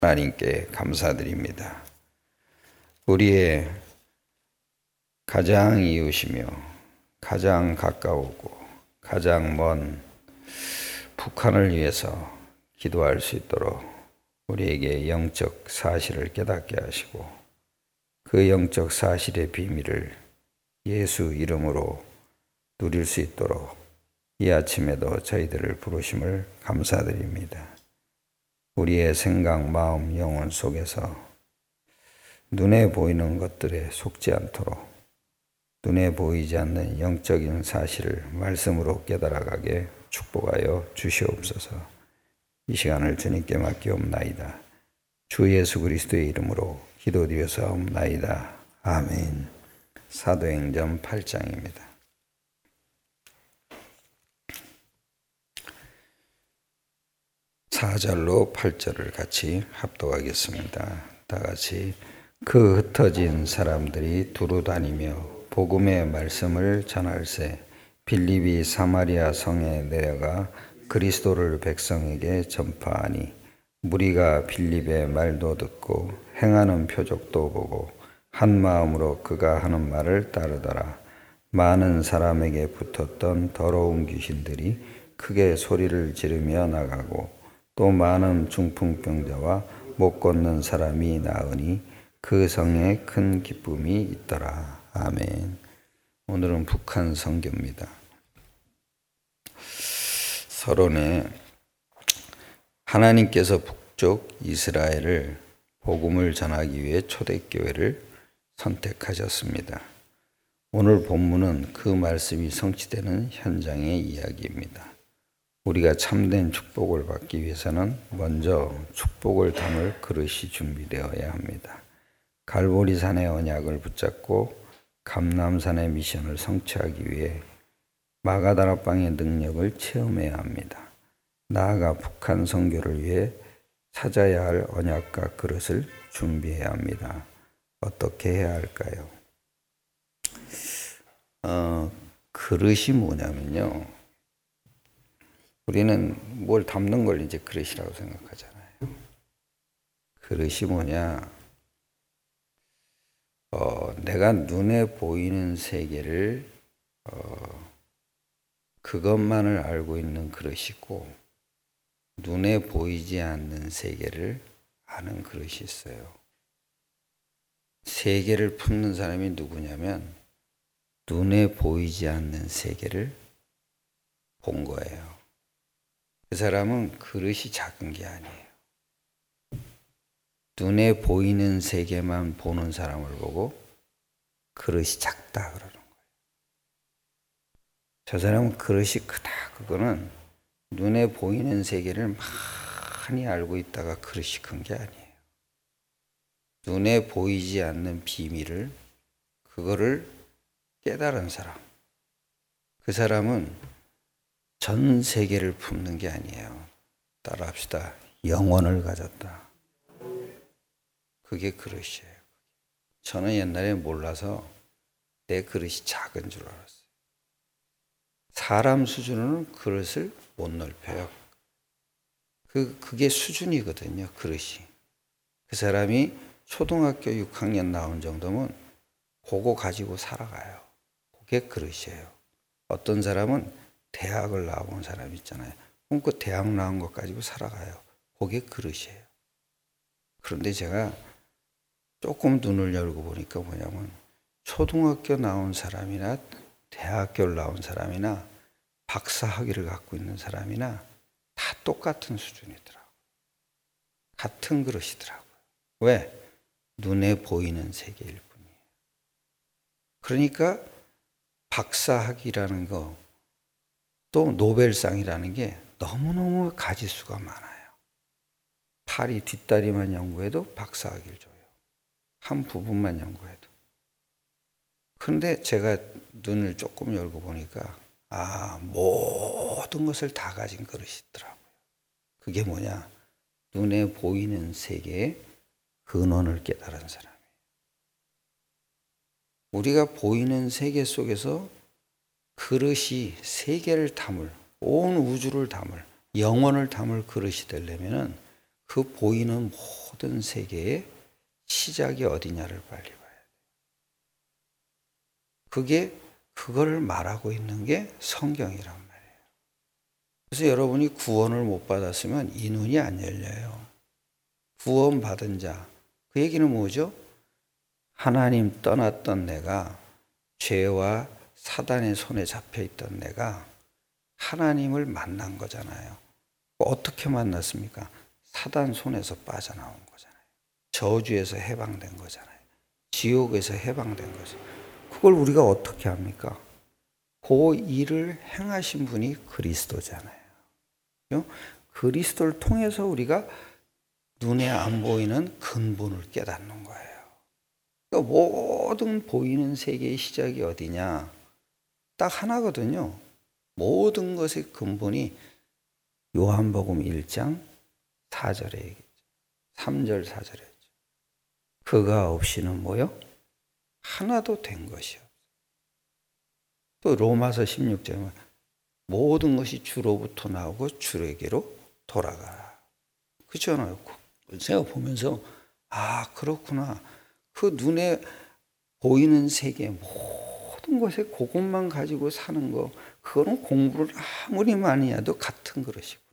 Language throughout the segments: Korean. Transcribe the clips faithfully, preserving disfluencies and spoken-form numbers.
하나님께 감사드립니다. 우리의 가장 이웃이며 가장 가까우고 가장 먼 북한을 위해서 기도할 수 있도록 우리에게 영적 사실을 깨닫게 하시고 그 영적 사실의 비밀을 예수 이름으로 누릴 수 있도록 이 아침에도 저희들을 부르심을 감사드립니다. 우리의 생각, 마음, 영혼 속에서 눈에 보이는 것들에 속지 않도록 눈에 보이지 않는 영적인 사실을 말씀으로 깨달아가게 축복하여 주시옵소서. 이 시간을 주님께 맡기옵나이다. 주 예수 그리스도의 이름으로 기도드려서옵나이다. 아멘. 사도행전 팔 장입니다. 사 절로 팔 절을 같이 합독하겠습니다. 다 같이. 그 흩어진 사람들이 두루 다니며 복음의 말씀을 전할세 빌립이 사마리아 성에 내려가 그리스도를 백성에게 전파하니 무리가 빌립의 말도 듣고 행하는 표적도 보고 한 마음으로 그가 하는 말을 따르더라. 많은 사람에게 붙었던 더러운 귀신들이 크게 소리를 지르며 나가고 또 많은 중풍병자와 못 걷는 사람이 나으니 그 성에 큰 기쁨이 있더라. 아멘. 오늘은 북한 선교입니다. 서론에 하나님께서 북쪽 이스라엘을 복음을 전하기 위해 초대교회를 선택하셨습니다. 오늘 본문은 그 말씀이 성취되는 현장의 이야기입니다. 우리가 참된 축복을 받기 위해서는 먼저 축복을 담을 그릇이 준비되어야 합니다. 갈보리산의 언약을 붙잡고 감람산의 미션을 성취하기 위해 마가다락방의 능력을 체험해야 합니다. 나아가 북한 선교를 위해 찾아야 할 언약과 그릇을 준비해야 합니다. 어떻게 해야 할까요? 어, 그릇이 뭐냐면요. 우리는 뭘 담는 걸 이제 그릇이라고 생각하잖아요. 그릇이 뭐냐? 어, 내가 눈에 보이는 세계를 어, 그것만을 알고 있는 그릇이고 눈에 보이지 않는 세계를 아는 그릇이 있어요. 세계를 품는 사람이 누구냐면 눈에 보이지 않는 세계를 본 거예요. 그 사람은 그릇이 작은 게 아니에요. 눈에 보이는 세계만 보는 사람을 보고 그릇이 작다 그러는 거예요. 저 사람은 그릇이 크다. 그거는 눈에 보이는 세계를 많이 알고 있다가 그릇이 큰 게 아니에요. 눈에 보이지 않는 비밀을 그거를 깨달은 사람. 그 사람은 전 세계를 품는 게 아니에요. 따라합시다. 영혼을 가졌다. 그게 그릇이에요. 저는 옛날에 몰라서 내 그릇이 작은 줄 알았어요. 사람 수준으로는 그릇을 못 넓혀요. 그, 그게 수준이거든요. 그릇이. 그 사람이 초등학교 육 학년 나온 정도면 그거 가지고 살아가요. 그게 그릇이에요. 어떤 사람은 대학을 나온 사람 있잖아요. 그럼 그 대학 나온 것 가지고 살아가요. 그게 그릇이에요. 그런데 제가 조금 눈을 열고 보니까 뭐냐면 초등학교 나온 사람이나 대학교를 나온 사람이나 박사 학위를 갖고 있는 사람이나 다 똑같은 수준이더라고요. 같은 그릇이더라고요. 왜? 눈에 보이는 세계일 뿐이에요. 그러니까 박사 학위라는 거 또 노벨상이라는 게 너무너무 가지수가 많아요. 팔이 뒷다리만 연구해도 박사학위를 줘요. 한 부분만 연구해도. 그런데 제가 눈을 조금 열고 보니까 아, 모든 것을 다 가진 그릇이 있더라고요. 그게 뭐냐? 눈에 보이는 세계의 근원을 깨달은 사람이에요. 우리가 보이는 세계 속에서 그릇이 세계를 담을, 온 우주를 담을, 영혼을 담을 그릇이 되려면은 그 보이는 모든 세계의 시작이 어디냐를 빨리 봐야 돼요. 그게 그걸 말하고 있는 게 성경이란 말이에요. 그래서 여러분이 구원을 못 받았으면 이 눈이 안 열려요. 구원 받은 자. 그 얘기는 뭐죠? 하나님 떠났던 내가, 죄와 사단의 손에 잡혀 있던 내가 하나님을 만난 거잖아요. 어떻게 만났습니까? 사단 손에서 빠져나온 거잖아요. 저주에서 해방된 거잖아요. 지옥에서 해방된 거죠. 그걸 우리가 어떻게 합니까? 그 일을 행하신 분이 그리스도잖아요. 그리스도를 통해서 우리가 눈에 안 보이는 근본을 깨닫는 거예요. 그러니까 모든 보이는 세계의 시작이 어디냐? 딱 하나거든요. 모든 것의 근본이 요한복음 일 장 사 절에 얘기했죠. 삼 절 사 절에 했죠. 그가 없이는 뭐요? 하나도 된 것이 없어요. 또 로마서 십육 장에 모든 것이 주로부터 나오고 주에게로 돌아가라. 그렇잖아요. 제가 보면서 아 그렇구나. 그 눈에 보이는 세계 모든 것에 그것만 가지고 사는 거 그거는 공부를 아무리 많이 해도 같은 그릇이구나.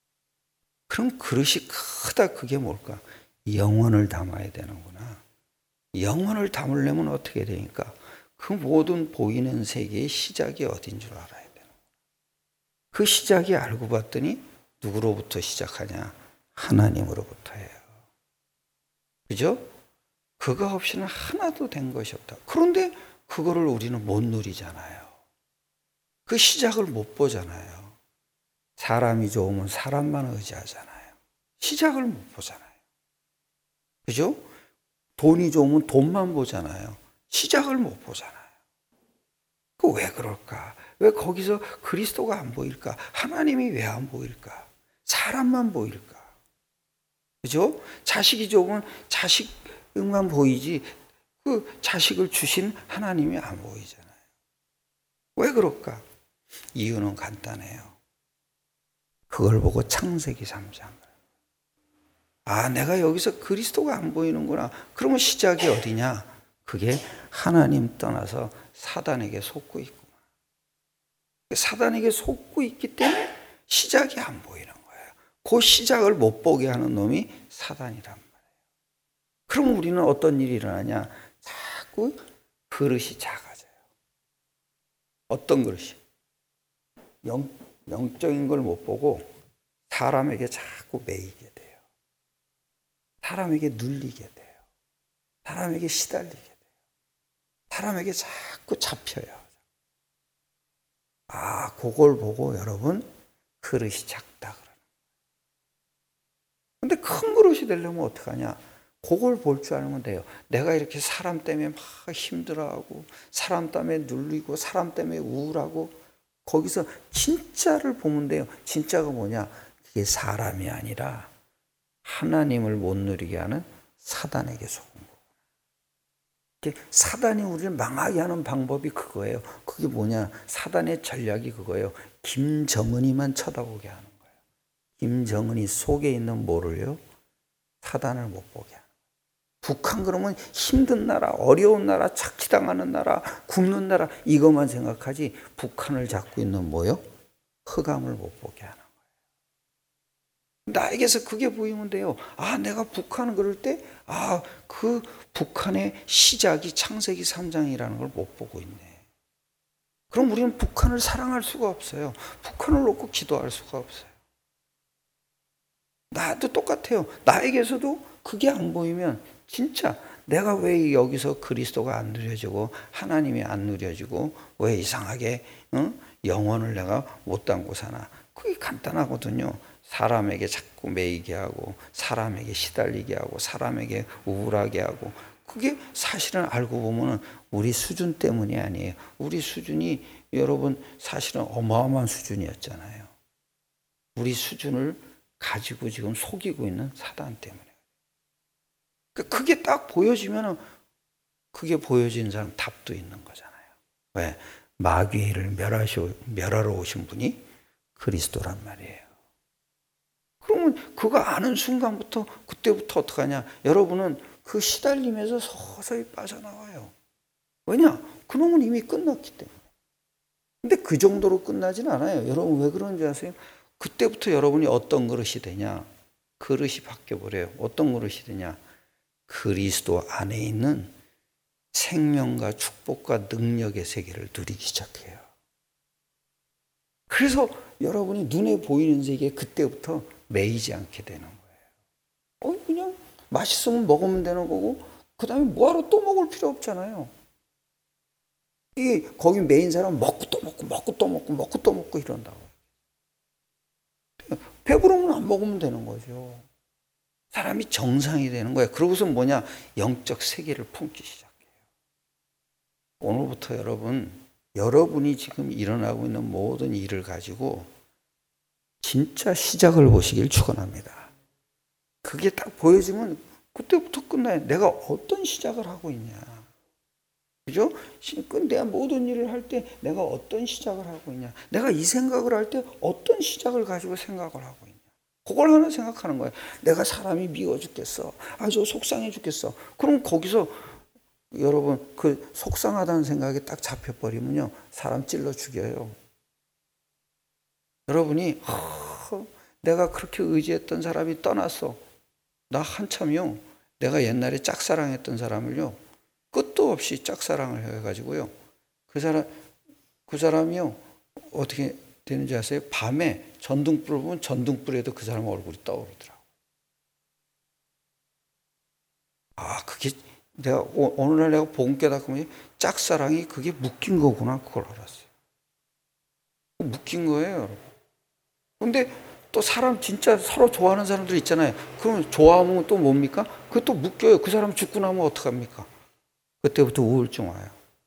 그럼 그릇이 크다 그게 뭘까? 영혼을 담아야 되는구나. 영혼을 담으려면 어떻게 되니까? 그 모든 보이는 세계의 시작이 어딘 줄 알아야 되는 거야. 그 시작이 알고 봤더니 누구로부터 시작하냐? 하나님으로부터예요. 그죠? 그가 없이는 하나도 된 것이 없다. 그런데 그거를 우리는 못 누리잖아요. 그 시작을 못 보잖아요. 사람이 좋으면 사람만 의지하잖아요. 시작을 못 보잖아요. 그죠? 돈이 좋으면 돈만 보잖아요. 시작을 못 보잖아요. 그 왜 그럴까? 왜 거기서 그리스도가 안 보일까? 하나님이 왜 안 보일까? 사람만 보일까? 그죠? 자식이 좋으면 자식만 보이지 그 자식을 주신 하나님이 안 보이잖아요. 왜 그럴까? 이유는 간단해요. 그걸 보고 창세기 삼 장. 아, 내가 여기서 그리스도가 안 보이는구나. 그러면 시작이 어디냐? 그게 하나님 떠나서 사단에게 속고 있구나. 사단에게 속고 있기 때문에 시작이 안 보이는 거예요. 그 시작을 못 보게 하는 놈이 사단이란 말이에요. 그럼 우리는 어떤 일이 일어나냐? 자꾸 그릇이 작아져요. 어떤 그릇이? 영, 영적인 걸 못 보고 사람에게 자꾸 매이게 돼요. 사람에게 눌리게 돼요. 사람에게 시달리게 돼요. 사람에게 자꾸 잡혀요. 아, 그걸 보고 여러분 그릇이 작다 그러는 거예요. 근데 큰 그릇이 되려면 어떡하냐? 그걸 볼 줄 알면 돼요. 내가 이렇게 사람 때문에 막 힘들어하고 사람 때문에 눌리고 사람 때문에 우울하고 거기서 진짜를 보면 돼요. 진짜가 뭐냐? 그게 사람이 아니라 하나님을 못 누리게 하는 사단에게 속은 거구나. 사단이 우리를 망하게 하는 방법이 그거예요. 그게 뭐냐? 사단의 전략이 그거예요. 김정은이만 쳐다보게 하는 거예요. 김정은이 속에 있는 뭐를요? 사단을 못 보게 하는 거예요. 북한 그러면 힘든 나라, 어려운 나라, 착취당하는 나라, 굶는 나라 이것만 생각하지 북한을 잡고 있는 뭐요? 흑암을 못 보게 하는 거예요. 나에게서 그게 보이면 돼요. 아, 내가 북한을 그럴 때, 아, 그 북한의 시작이 창세기 삼 장이라는 걸 못 보고 있네. 그럼 우리는 북한을 사랑할 수가 없어요. 북한을 놓고 기도할 수가 없어요. 나도 똑같아요. 나에게서도 그게 안 보이면 진짜 내가 왜 여기서 그리스도가 안 누려지고 하나님이 안 누려지고 왜 이상하게 어? 영혼을 내가 못 담고 사나. 그게 간단하거든요. 사람에게 자꾸 매이게 하고 사람에게 시달리게 하고 사람에게 우울하게 하고 그게 사실은 알고 보면 우리 수준 때문이 아니에요. 우리 수준이 여러분 사실은 어마어마한 수준이었잖아요. 우리 수준을 가지고 지금 속이고 있는 사단 때문에. 그게 딱 보여지면 그게 보여진 사람 답도 있는 거잖아요. 왜? 마귀를 멸하시, 멸하러 오신 분이 그리스도란 말이에요. 그러면 여러분 그거 아는 순간부터 그때부터 어떡하냐? 여러분은 그 시달림에서 서서히 빠져나와요. 왜냐? 그놈은 이미 끝났기 때문에. 근데 그 정도로 끝나진 않아요. 여러분 왜 그런지 아세요? 그때부터 여러분이 어떤 그릇이 되냐? 그릇이 바뀌어버려요. 어떤 그릇이 되냐? 그리스도 안에 있는 생명과 축복과 능력의 세계를 누리기 시작해요. 그래서 여러분이 눈에 보이는 세계에 그때부터 매이지 않게 되는 거예요. 어, 그냥 맛있으면 먹으면 되는 거고 그 다음에 뭐하러 또 먹을 필요 없잖아요. 이 거기 매인 사람은 먹고 또 먹고 먹고 또 먹고 먹고 또 먹고 이런다고. 배부르면 안 먹으면 되는 거죠. 사람이 정상이 되는 거예요. 그러고서 뭐냐? 영적 세계를 품기 시작해요. 오늘부터 여러분, 여러분이 지금 일어나고 있는 모든 일을 가지고 진짜 시작을 보시길 축원합니다. 그게 딱 보여지면 그때부터 끝나요. 내가 어떤 시작을 하고 있냐. 그죠? 내가 모든 일을 할 때 내가 어떤 시작을 하고 있냐. 내가 이 생각을 할 때 어떤 시작을 가지고 생각을 하고 있냐. 그걸 하나 생각하는 거예요. 내가 사람이 미워 죽겠어. 아주 속상해 죽겠어. 그럼 거기서 여러분 그 속상하다는 생각이 딱 잡혀버리면요. 사람 찔러 죽여요. 여러분이 어, 내가 그렇게 의지했던 사람이 떠났어. 나 한참요. 내가 옛날에 짝사랑했던 사람을요. 끝도 없이 짝사랑을 해가지고요. 그 사람, 그 사람이요. 어떻게 되는지 아세요? 밤에 전등불을 보면 전등불에도 그 사람 얼굴이 떠오르더라고요. 아, 그게 내가, 오늘날 내가 복음 깨닫고 짝사랑이 그게 묶인 거구나. 그걸 알았어요. 묶인 거예요, 여러분. 근데 또 사람 진짜 서로 좋아하는 사람들 있잖아요. 그럼 좋아하면 또 뭡니까? 그것도 묶여요. 그 사람 죽고 나면 어떡합니까? 그때부터 우울증 와요.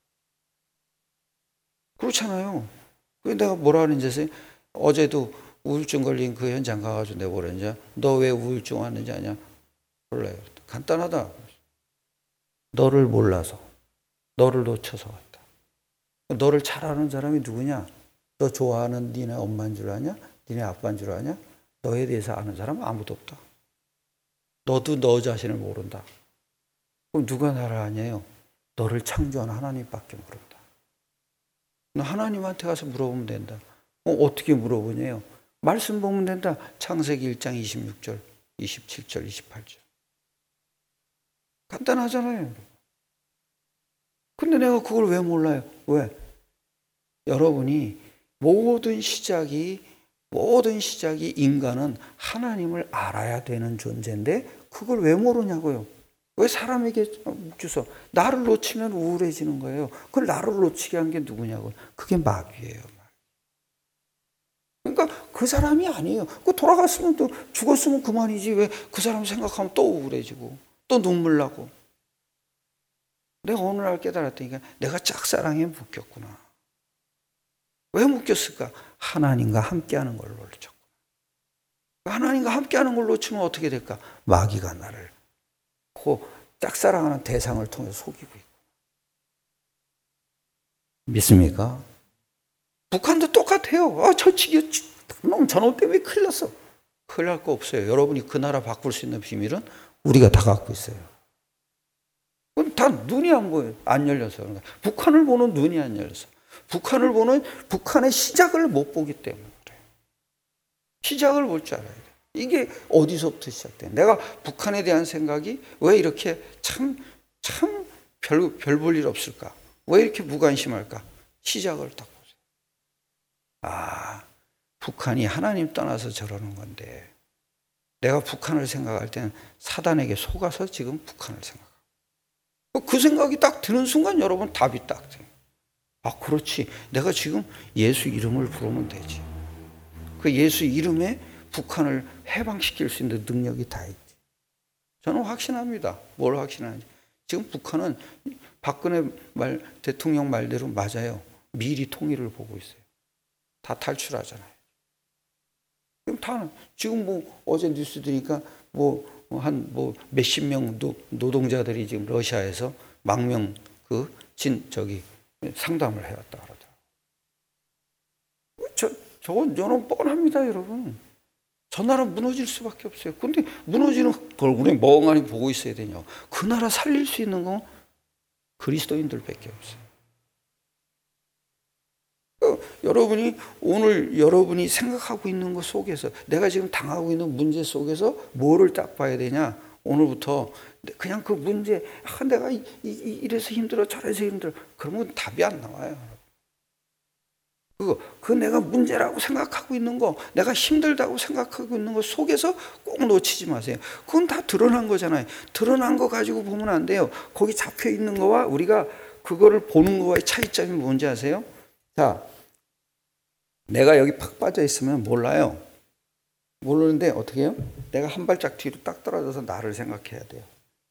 그렇잖아요. 내가 뭐라 하는지 아세요? 어제도 우울증 걸린 그 현장 가가지고 내가 뭐라 했냐? 너 왜 우울증 왔는지 아냐? 몰라요. 간단하다. 너를 몰라서. 너를 놓쳐서 왔다. 너를 잘 아는 사람이 누구냐? 너 좋아하는 니네 엄마인 줄 아냐? 니네 아빠인 줄 아냐? 너에 대해서 아는 사람은 아무도 없다. 너도 너 자신을 모른다. 그럼 누가 나를 아냐요? 너를 창조한 하나님밖에 모른다. 너 하나님한테 가서 물어보면 된다. 어, 어떻게 물어보냐요? 말씀 보면 된다. 창세기 일 장 이십육 절, 이십칠 절, 이십팔 절. 간단하잖아요. 근데 내가 그걸 왜 몰라요? 왜? 여러분이 모든 시작이 모든 시작이 인간은 하나님을 알아야 되는 존재인데 그걸 왜 모르냐고요? 왜 사람에게 묶여서 나를 놓치면 우울해지는 거예요. 그걸 나를 놓치게 한 게 누구냐고요? 그게 마귀예요. 그러니까 그 사람이 아니에요. 그 돌아갔으면 또 죽었으면 그만이지. 왜 그 사람 생각하면 또 우울해지고 또 눈물 나고. 내가 오늘날 깨달았다니까 내가 짝사랑에 묶였구나. 왜 묶였을까? 하나님과 함께하는 걸 놓쳤구나. 하나님과 함께하는 걸 놓치면 어떻게 될까? 마귀가 나를 그 짝사랑하는 대상을 통해서 속이고 있고. 믿습니까? 북한도 똑같아요. 아, 저 지금 놈 저놈 때문에 큰일 났어. 큰일 날 거 없어요. 여러분이 그 나라 바꿀 수 있는 비밀은 우리가 다 갖고 있어요. 그건 다 눈이 안 보여요. 안 열려서 그런 거예요. 북한을 보는 눈이 안 열려서. 북한을 보는 북한의 시작을 못 보기 때문에 그래요. 시작을 볼 줄 알아야 돼요. 이게 어디서부터 시작돼? 내가 북한에 대한 생각이 왜 이렇게 참, 참 별, 별 볼 일 없을까? 왜 이렇게 무관심할까? 시작을 딱 보세요. 아, 북한이 하나님 떠나서 저러는 건데 내가 북한을 생각할 때는 사단에게 속아서 지금 북한을 생각하고 그 생각이 딱 드는 순간 여러분 답이 딱 돼요. 아, 그렇지. 내가 지금 예수 이름을 부르면 되지. 그 예수 이름에 북한을 해방시킬 수 있는 능력이 다 있지. 저는 확신합니다. 뭘 확신하는지. 지금 북한은 박근혜 말, 대통령 말대로 맞아요. 미리 통일을 보고 있어요. 다 탈출하잖아요. 그럼 다, 지금 뭐 어제 뉴스 들으니까 뭐 한 뭐 몇십 명 노, 노동자들이 지금 러시아에서 망명 그 진, 저기 상담을 해왔다 그러더라고요. 저, 저건, 저는 뻔합니다, 여러분. 저 나라 무너질 수밖에 없어요. 근데 무너지는 걸 우리 멍하니 보고 있어야 되냐. 그 나라 살릴 수 있는 건 그리스도인들밖에 없어요. 그러니까 여러분이 오늘 여러분이 생각하고 있는 것 속에서 내가 지금 당하고 있는 문제 속에서 뭐를 딱 봐야 되냐. 오늘부터 그냥 그 문제 아, 내가 이, 이, 이래서 힘들어 저래서 힘들어 그러면 답이 안 나와요. 그거 그 내가 문제라고 생각하고 있는 거 내가 힘들다고 생각하고 있는 거 속에서 꼭 놓치지 마세요. 그건 다 드러난 거잖아요. 드러난 거 가지고 보면 안 돼요. 거기 잡혀 있는 거와 우리가 그거를 보는 거와의 차이점이 뭔지 아세요? 자, 내가 여기 팍 빠져 있으면 몰라요. 모르는데 어떻게 해요? 내가 한 발짝 뒤로 딱 떨어져서 나를 생각해야 돼요.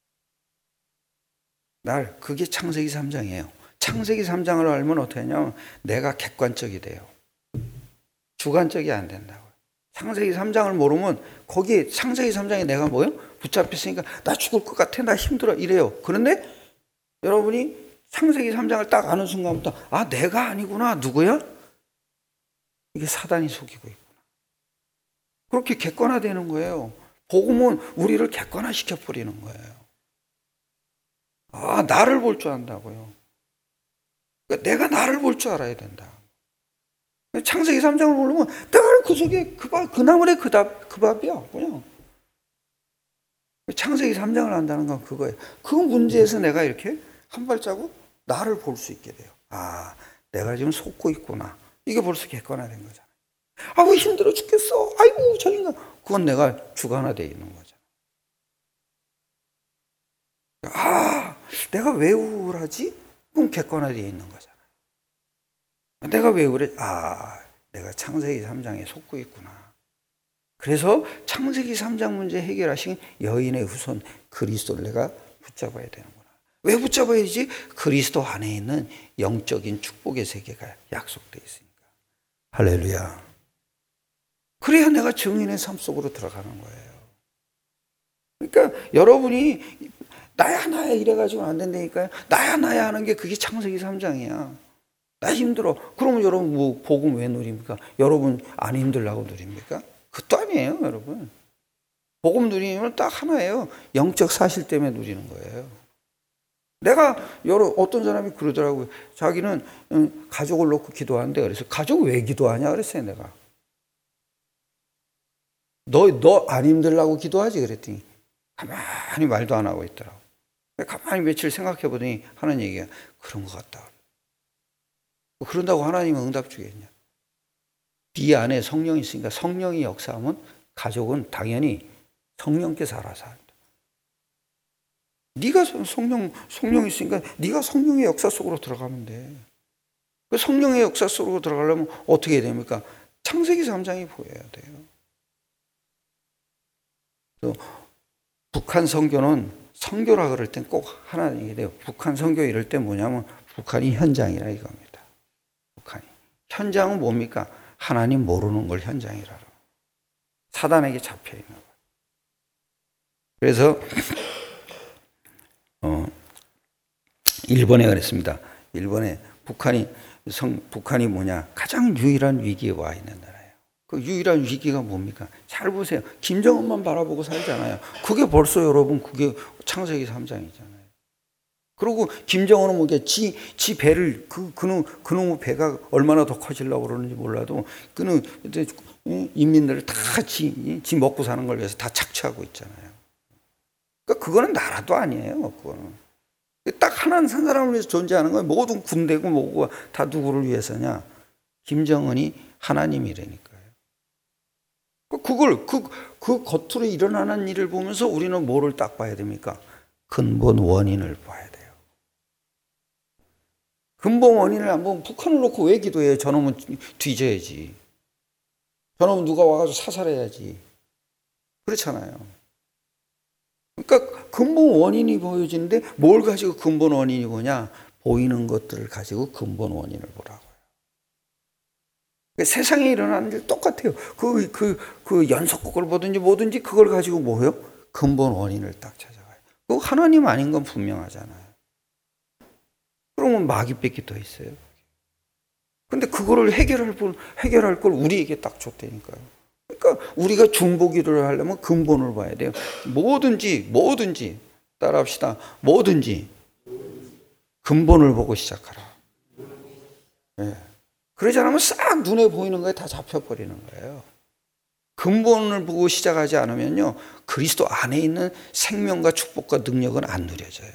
날, 그게 창세기 삼 장이에요. 창세기 삼 장을 알면 어떻게 하냐면 내가 객관적이 돼요. 주관적이 안 된다고요. 창세기 삼 장을 모르면 거기에 창세기 삼 장에 내가 뭐요? 붙잡혔으니까 나 죽을 것 같아, 나 힘들어 이래요. 그런데 여러분이 창세기 삼 장을 딱 아는 순간부터 아 내가 아니구나. 누구야? 이게 사단이 속이고 있구나. 그렇게 객관화되는 거예요. 복음은 우리를 객관화시켜 버리는 거예요. 아 나를 볼 줄 안다고요. 그러니까 내가 나를 볼 줄 알아야 된다. 창세기 삼 장을 모르면 늘 그 속에 그, 밥, 그 나물에 그, 답, 그 밥이야. 그냥. 창세기 삼 장을 안다는 건 그거예요. 그 문제에서 내가 이렇게 한 발자국 나를 볼 수 있게 돼요. 아, 내가 지금 속고 있구나. 이게 벌써 객관화된 거잖아요. 아, 왜 힘들어 죽겠어. 아이고, 저 인간. 그건 내가 주관화되어 있는 거잖아요. 아, 내가 왜 우울하지? 그럼 객관화되어 있는 거잖아요. 내가 왜 그래? 아, 내가 창세기 삼 장에 속고 있구나. 그래서 창세기 삼 장 문제 해결하신 여인의 후손 그리스도를 내가 붙잡아야 되는구나. 왜 붙잡아야지? 그리스도 안에 있는 영적인 축복의 세계가 약속되어 있으니까. 할렐루야. 그래야 내가 증인의 삶 속으로 들어가는 거예요. 그러니까 여러분이 나야 나야 이래가지고 안 된다니까요. 나야 나야 하는 게 그게 창세기 삼 장이야. 나 힘들어. 그러면 여러분 뭐 복음 왜 누립니까? 여러분 안 힘들라고 누립니까? 그것도 아니에요, 여러분. 복음 누리면 딱 하나예요. 영적 사실 때문에 누리는 거예요. 내가 여러 어떤 사람이 그러더라고요. 자기는 가족을 놓고 기도하는데 그래서 가족 왜 기도하냐 그랬어요, 내가. 너 너 안 힘들라고 기도하지 그랬더니 가만히 말도 안 하고 있더라고. 가만히 며칠 생각해 보더니 하는 얘기가 그런 것 같다. 그런다고 하나님은 응답 주겠냐? 네 안에 성령이 있으니까 성령이 역사하면 가족은 당연히 성령께서 알아서 한다. 네가 성령 성령이 있으니까 네가 성령의 역사 속으로 들어가면 돼. 그 성령의 역사 속으로 들어가려면 어떻게 해야 됩니까? 창세기 삼 장이 보여야 돼요. 또 북한 선교는 선교라 그럴 땐 꼭 하나 얘기해요. 북한 선교 이럴 때 뭐냐면 북한이 현장이라 이겁니다. 북한이 현장은 뭡니까? 하나님 모르는 걸 현장이라. 사단에게 잡혀 있는 거예요. 그래서 어, 일본에 그랬습니다. 일본에 북한이 성, 북한이 뭐냐? 가장 유일한 위기에 와 있는 나라예요. 그 유일한 위기가 뭡니까? 잘 보세요. 김정은만 바라보고 살잖아요. 그게 벌써 여러분 그게 창세기 삼 장이잖아요. 그리고 김정은은 뭐게 지, 지 배를 그 그놈 그놈의 배가 얼마나 더 커지려고 그러는지 몰라도 그는 인민들을 다지 지 먹고 사는 걸 위해서 다 착취하고 있잖아요. 그러니까 그거는 나라도 아니에요. 그거는 딱 하나 한 사람을 위해서 존재하는 거예요. 모든 군대고 뭐고 다 누구를 위해서냐? 김정은이 하나님이라니까요. 그걸 그, 그 겉으로 일어나는 일을 보면서 우리는 뭐를 딱 봐야 됩니까? 근본 원인을 봐야 돼요. 근본 원인을 안 보면 북한을 놓고 왜 기도해요? 저놈은 뒤져야지. 저놈은 누가 와가지고 사살해야지. 그렇잖아요. 그러니까 근본 원인이 보여지는데 뭘 가지고 근본 원인이 뭐냐? 보이는 것들을 가지고 근본 원인을 보라고요. 세상에 일어나는 일 똑같아요. 그, 그, 그 연속극을 보든지 뭐든지 그걸 가지고 뭐예요? 근본 원인을 딱 찾아가요. 그 하나님 아닌 건 분명하잖아요. 그러면 마귀밖에 더 있어요. 근데 그거를 해결할 걸, 해결할 걸 우리에게 딱 줬다니까요. 그러니까 우리가 중보기도를 하려면 근본을 봐야 돼요. 뭐든지 뭐든지 따라합시다. 뭐든지 근본을 보고 시작하라. 예. 그러지 않으면 싹 눈에 보이는 거에 다 잡혀버리는 거예요. 근본을 보고 시작하지 않으면요, 그리스도 안에 있는 생명과 축복과 능력은 안 누려져요.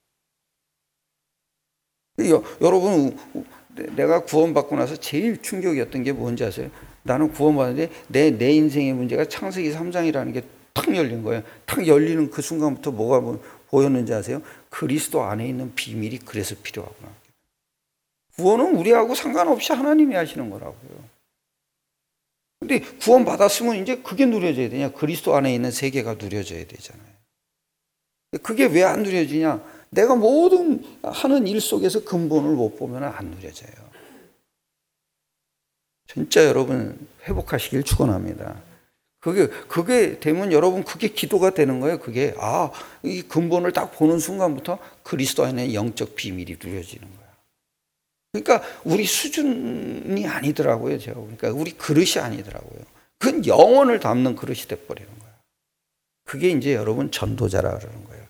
여, 여러분, 내가 구원받고 나서 제일 충격이었던 게 뭔지 아세요? 나는 구원받았는데 내, 내 인생의 문제가 창세기 삼 장이라는 게 탁 열린 거예요. 탁 열리는 그 순간부터 뭐가 보였는지 아세요? 그리스도 안에 있는 비밀이 그래서 필요하구나. 구원은 우리하고 상관없이 하나님이 하시는 거라고요. 근데 구원 받았으면 이제 그게 누려져야 되냐? 그리스도 안에 있는 세계가 누려져야 되잖아요. 그게 왜 안 누려지냐? 내가 모든 하는 일 속에서 근본을 못 보면 안 누려져요. 진짜 여러분 회복하시길 축원합니다. 그게 그게 되면 여러분 그게 기도가 되는 거예요. 그게 아, 이 근본을 딱 보는 순간부터 그리스도 안에 영적 비밀이 누려지는 거예요. 그러니까 우리 수준이 아니더라고요. 제가 그러니까 우리 그릇이 아니더라고요. 그건 영혼을 담는 그릇이 돼버리는 거예요. 그게 이제 여러분 전도자라 그러는 거예요.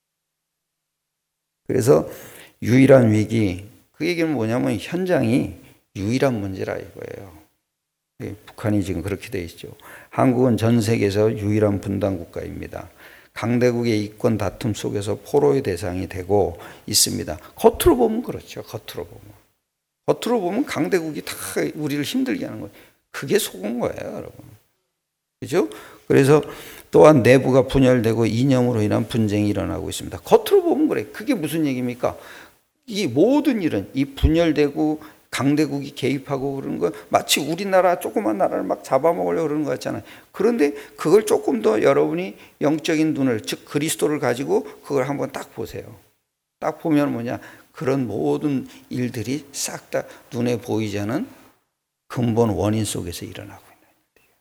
그래서 유일한 위기, 그 얘기는 뭐냐면 현장이 유일한 문제라 이거예요. 북한이 지금 그렇게 돼 있죠. 한국은 전 세계에서 유일한 분단 국가입니다. 강대국의 이권 다툼 속에서 포로의 대상이 되고 있습니다. 겉으로 보면 그렇죠. 겉으로 보면. 겉으로 보면 강대국이 다 우리를 힘들게 하는 거예요. 그게 속은 거예요, 여러분. 그죠? 그래서 또한 내부가 분열되고 이념으로 인한 분쟁이 일어나고 있습니다. 겉으로 보면 그래. 그게 무슨 얘기입니까? 이 모든 일은 이 분열되고 강대국이 개입하고 그러는 거 마치 우리나라 조그만 나라를 막 잡아먹으려고 그러는 거 같잖아요. 그런데 그걸 조금 더 여러분이 영적인 눈을, 즉 그리스도를 가지고 그걸 한번 딱 보세요. 딱 보면 뭐냐, 그런 모든 일들이 싹 다 눈에 보이지 않은 근본 원인 속에서 일어나고 있는 일이에요.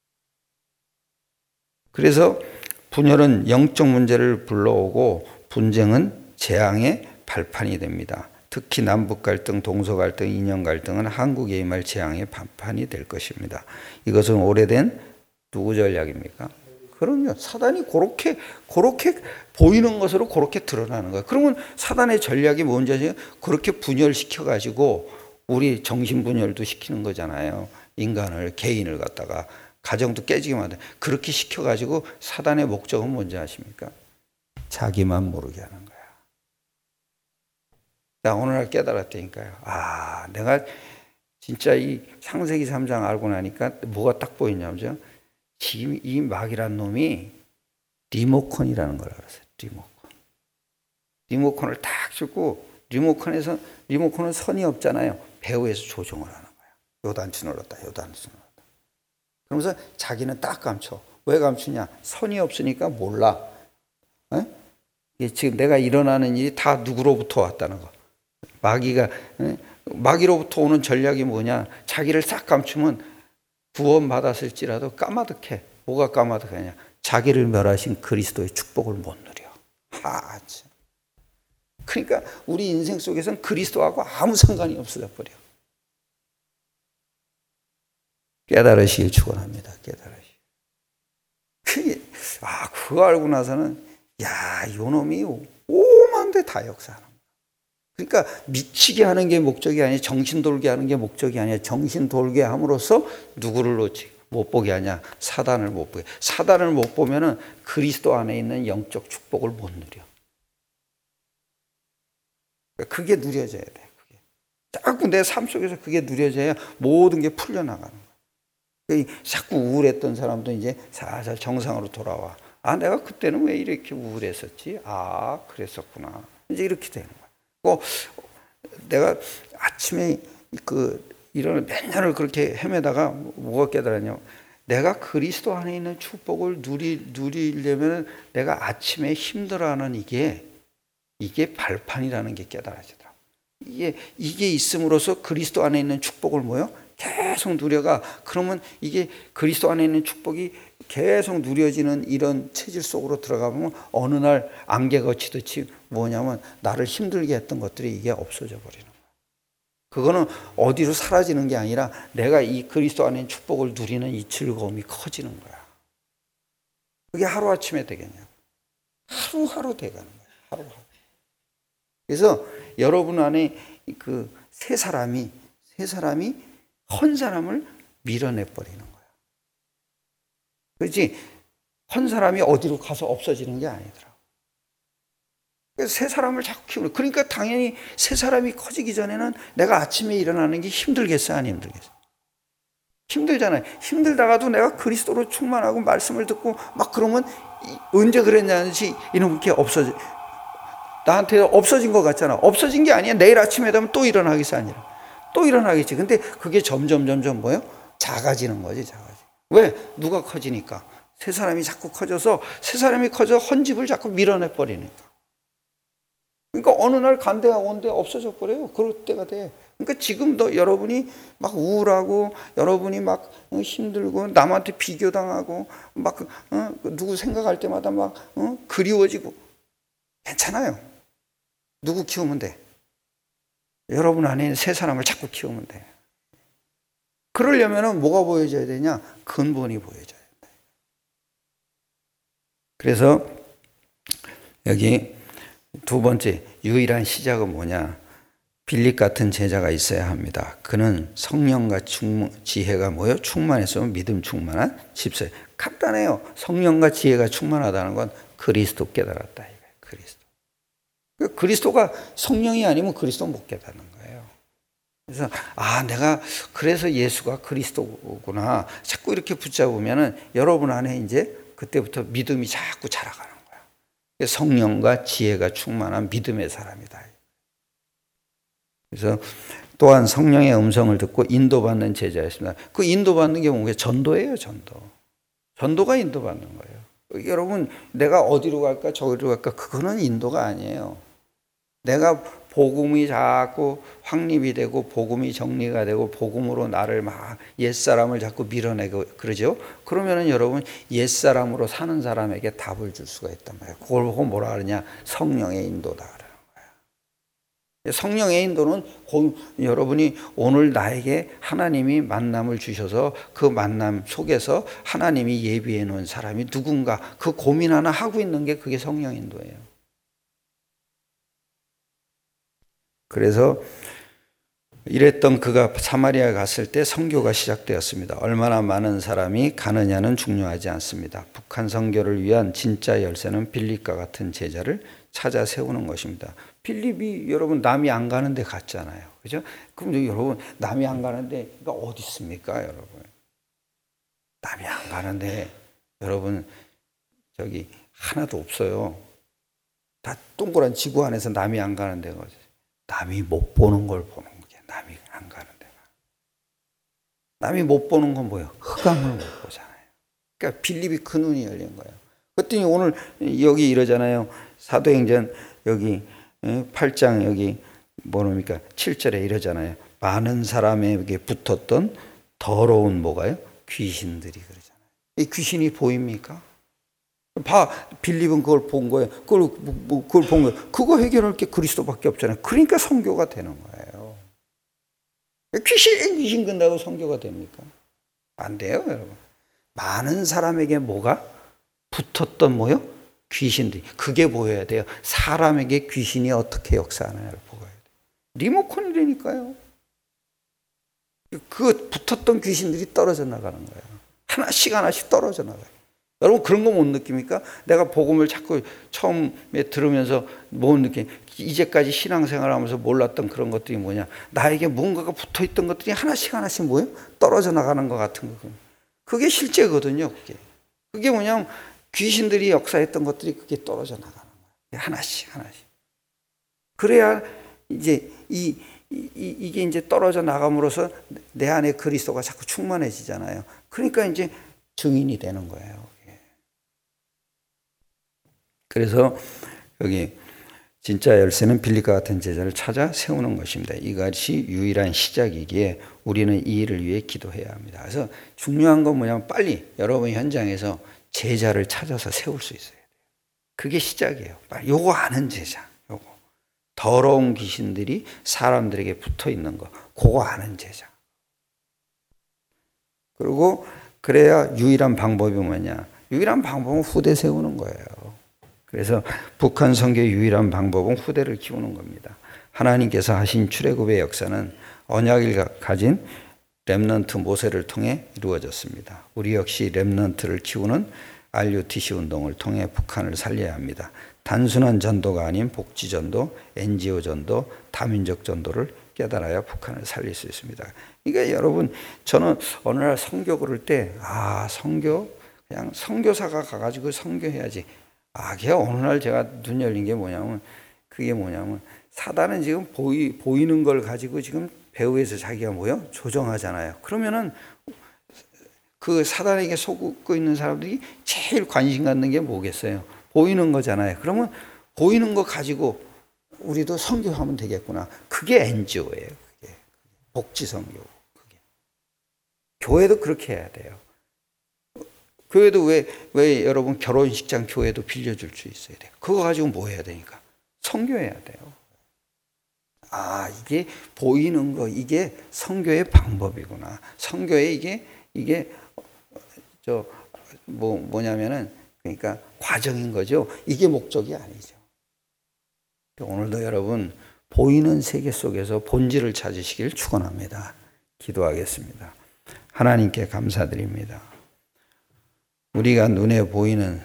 그래서 분열은 영적 문제를 불러오고 분쟁은 재앙의 발판이 됩니다. 특히 남북 갈등, 동서 갈등, 이념 갈등은 한국에 임할 재앙의 반판이 될 것입니다. 이것은 오래된 누구 전략입니까? 그럼요. 사단이 그렇게 그렇게 보이는 것으로 그렇게 드러나는 거예요. 그러면 사단의 전략이 뭔지 아세요? 그렇게 분열시켜 가지고 우리 정신 분열도 시키는 거잖아요. 인간을, 개인을 갖다가 가정도 깨지게 만든. 그렇게 시켜 가지고 사단의 목적은 뭔지 아십니까? 자기만 모르게 하는 거예요. 나 오늘날 깨달았다니까요. 아, 내가 진짜 이 창세기 삼 장 알고 나니까 뭐가 딱 보이냐면 지금 이 마귀란 놈이 리모컨이라는 걸 알았어요. 리모컨. 리모컨을 딱 주고 리모컨에서 리모컨은 선이 없잖아요. 배후에서 조정을 하는 거야. 요 단추 눌렀다. 요 단추 눌렀다. 그러면서 자기는 딱 감춰. 왜 감추냐? 선이 없으니까 몰라. 에? 이게 지금 내가 일어나는 일이 다 누구로부터 왔다는 거. 마귀가 마귀로부터 오는 전략이 뭐냐? 자기를 싹 감추면 구원 받았을지라도 까마득해. 뭐가 까마득하냐? 자기를 멸하신 그리스도의 축복을 못 누려. 하, 참. 그러니까 우리 인생 속에서는 그리스도하고 아무 상관이 없어져 버려. 깨달으시길 축원합니다. 깨달으시. 그게 아 그거 알고 나서는 야, 요 놈이 오만데 다 역사하는. 그러니까 미치게 하는 게 목적이 아니야. 정신 돌게 하는 게 목적이 아니야. 정신 돌게 함으로써 누구를 놓지 못 보게 하냐? 사단을 못 보게. 사단을 못 보면은 그리스도 안에 있는 영적 축복을 못 누려. 그게 누려져야 돼. 그게. 자꾸 내 삶 속에서 그게 누려져야 모든 게 풀려나가는 거야. 자꾸 우울했던 사람도 이제 살살 정상으로 돌아와. 아, 내가 그때는 왜 이렇게 우울했었지? 아, 그랬었구나. 이제 이렇게 되는 거야. 내가 아침에 그 이런 몇 년을 그렇게 헤매다가 뭐가 깨달았냐? 내가 그리스도 안에 있는 축복을 누리 누리려면 내가 아침에 힘들어하는 이게 이게 발판이라는 게 깨달아지더라. 이게 이게 있음으로써 그리스도 안에 있는 축복을 뭐요? 계속 누려가. 그러면 이게 그리스도 안에 있는 축복이 계속 누려지는 이런 체질 속으로 들어가면 어느 날 안개 거치듯이 뭐냐면 나를 힘들게 했던 것들이 이게 없어져 버리는 거야. 그거는 어디로 사라지는 게 아니라 내가 이 그리스도 안에 축복을 누리는 이 즐거움이 커지는 거야. 그게 하루아침에 되겠냐고. 하루하루 돼가는 거야. 하루하루. 그래서 여러분 안에 그 세 사람이 세 사람이 헌 사람을 밀어내 버리는 거야. 그렇지? 헌 사람이 어디로 가서 없어지는 게 아니더라. 그래서 세 사람을 자꾸 키우는. 그러니까 당연히 세 사람이 커지기 전에는 내가 아침에 일어나는 게 힘들겠어, 안 힘들겠어? 힘들잖아요. 힘들다가도 내가 그리스도로 충만하고 말씀을 듣고 막 그러면 언제 그랬냐는지 이놈 게 없어져. 나한테 없어진 것 같잖아. 없어진 게 아니야. 내일 아침에 되면 또 일어나겠어, 아니라. 또 일어나겠지. 근데 그게 점점 점점 뭐예요? 작아지는 거지, 작아지. 왜? 누가 커지니까. 세 사람이 자꾸 커져서 세 사람이 커져 헌 집을 자꾸 밀어내 버리니까. 그러니까 어느 날 간대가 온데 없어져 버려요. 그럴 때가 돼. 그러니까 지금도 여러분이 막 우울하고 여러분이 막 힘들고 남한테 비교당하고 막 어? 누구 생각할 때마다 막 어? 그리워지고 괜찮아요. 누구 키우면 돼? 여러분 안에 세 사람을 자꾸 키우면 돼. 그러려면 뭐가 보여져야 되냐? 근본이 보여져야 돼. 그래서 여기 두 번째 유일한 시작은 뭐냐? 빌립 같은 제자가 있어야 합니다. 그는 성령과 충, 지혜가 뭐요? 충만했으면 믿음 충만한 집사. 간단해요. 성령과 지혜가 충만하다는 건 그리스도 깨달았다. 그리스도. 그리스도가 성령이 아니면 그리스도 못 깨닫는 거예요. 그래서 아 내가 그래서 예수가 그리스도구나 자꾸 이렇게 붙잡으면은 여러분 안에 이제 그때부터 믿음이 자꾸 자라가는 거야. 성령과 지혜가 충만한 믿음의 사람이다. 그래서 또한 성령의 음성을 듣고 인도받는 제자였습니다. 그 인도받는 게 뭔가 전도예요, 전도. 전도가 인도받는 거예요. 여러분 내가 어디로 갈까 저기로 갈까 그거는 인도가 아니에요. 내가 복음이 자꾸 확립이 되고 복음이 정리가 되고 복음으로 나를 막 옛사람을 자꾸 밀어내고 그러죠. 그러면은 여러분 옛사람으로 사는 사람에게 답을 줄 수가 있단 말이에요. 그걸 보고 뭐라 그러냐? 성령의 인도다 그러는 거예요. 성령의 인도는 여러분이 오늘 나에게 하나님이 만남을 주셔서 그 만남 속에서 하나님이 예비해 놓은 사람이 누군가 그 고민 하나 하고 있는 게 그게 성령 인도예요. 그래서 이랬던 그가 사마리아에 갔을 때 선교가 시작되었습니다. 얼마나 많은 사람이 가느냐는 중요하지 않습니다. 북한 선교를 위한 진짜 열쇠는 빌립과 같은 제자를 찾아 세우는 것입니다. 빌립이 여러분 남이 안 가는 데 갔잖아요. 그죠? 그럼 여러분 남이 안 가는 데가 어디 있습니까, 여러분? 남이 안 가는데 여러분 저기 하나도 없어요. 다 동그란 지구 안에서 남이 안 가는 데가 어디? 남이 못 보는 걸 보는 게 남이 안 가는 데가. 남이 못 보는 건 뭐예요? 흑암을 못 보잖아요. 그러니까 빌립이 그 눈이 열린 거예요. 그랬더니 오늘 여기 이러잖아요. 사도행전 여기 팔 장 여기 뭐랍니까? 칠 절에 이러잖아요. 많은 사람에게 붙었던 더러운 뭐가요? 귀신들이 그러잖아요. 이 귀신이 보입니까? 봐, 빌립은 그걸 본 거예요. 그걸, 뭐, 그걸 본 거예요. 그거 해결할 게 그리스도밖에 없잖아요. 그러니까 선교가 되는 거예요. 귀신, 귀신 근다고 선교가 됩니까? 안 돼요, 여러분. 많은 사람에게 뭐가 붙었던 뭐요? 귀신들이. 그게 보여야 돼요. 사람에게 귀신이 어떻게 역사하느냐를 보여야 돼요. 리모컨이라니까요. 그 붙었던 귀신들이 떨어져 나가는 거예요. 하나씩 하나씩 떨어져 나가요. 여러분 그런 거 못 느낍니까? 내가 복음을 자꾸 처음에 들으면서 못 느껴. 이제까지 신앙생활하면서 몰랐던 그런 것들이 뭐냐? 나에게 뭔가가 붙어있던 것들이 하나씩 하나씩 뭐예요? 떨어져 나가는 것 같은 거. 그게 실제거든요. 그게 그게 뭐냐면 귀신들이 역사했던 것들이 그게 떨어져 나가는 거예요. 하나씩 하나씩. 그래야 이제 이, 이 이게 이제 떨어져 나감으로써 내 안에 그리스도가 자꾸 충만해지잖아요. 그러니까 이제 증인이 되는 거예요. 그래서 여기 진짜 열쇠는 빌립과 같은 제자를 찾아 세우는 것입니다. 이것이 유일한 시작이기에 우리는 이 일을 위해 기도해야 합니다. 그래서 중요한 건 뭐냐면 빨리 여러분 현장에서 제자를 찾아서 세울 수 있어야 돼요. 그게 시작이에요. 빨리 요거 아는 제자, 요거 더러운 귀신들이 사람들에게 붙어 있는 거, 그거 아는 제자. 그리고 그래야 유일한 방법이 뭐냐? 유일한 방법은 후대 세우는 거예요. 그래서 북한 선교의 유일한 방법은 후대를 키우는 겁니다. 하나님께서 하신 출애굽의 역사는 언약을 가진 렘넌트 모세를 통해 이루어졌습니다. 우리 역시 렘넌트를 키우는 알유티씨 운동을 통해 북한을 살려야 합니다. 단순한 전도가 아닌 복지전도, 엔지오 전도, 다민족 전도를 깨달아야 북한을 살릴 수 있습니다. 그러니까 여러분, 저는 어느 날 선교 그럴 때, 아, 선교? 그냥 선교사가 가가지고 선교해야지. 아, 그게 어느 날 제가 눈 열린 게 뭐냐면, 그게 뭐냐면, 사단은 지금 보이, 보이는 걸 가지고 지금 배후에서 자기가 뭐요? 조정하잖아요. 그러면은 그 사단에게 속고 있는 사람들이 제일 관심 갖는 게 뭐겠어요? 보이는 거잖아요. 그러면 보이는 거 가지고 우리도 선교하면 되겠구나. 그게 엔지오예요. 그게 복지 선교. 그게 교회도 그렇게 해야 돼요. 교회도 왜, 왜 여러분 결혼식장 교회도 빌려줄 수 있어야 돼요. 그거 가지고 뭐 해야 되니까? 선교해야 돼요. 아, 이게 보이는 거, 이게 선교의 방법이구나. 선교의 이게, 이게, 저, 뭐, 뭐냐면은, 그러니까 과정인 거죠. 이게 목적이 아니죠. 오늘도 여러분, 보이는 세계 속에서 본질을 찾으시길 축원합니다. 기도하겠습니다. 하나님께 감사드립니다. 우리가 눈에 보이는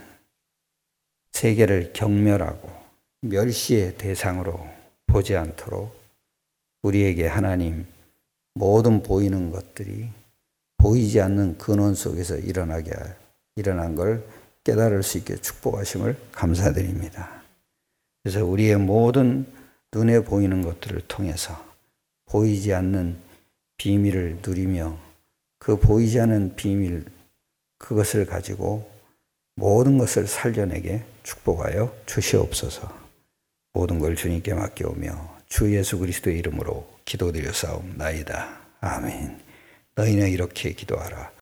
세계를 경멸하고 멸시의 대상으로 보지 않도록 우리에게 하나님 모든 보이는 것들이 보이지 않는 근원 속에서 일어나게 일어난 걸 깨달을 수 있게 축복하심을 감사드립니다. 그래서 우리의 모든 눈에 보이는 것들을 통해서 보이지 않는 비밀을 누리며 그 보이지 않는 비밀 그것을 가지고 모든 것을 살려내게 축복하여 주시옵소서. 모든 걸 주님께 맡겨오며 주 예수 그리스도의 이름으로 기도드려 싸움나이다. 아멘. 너희는 이렇게 기도하라.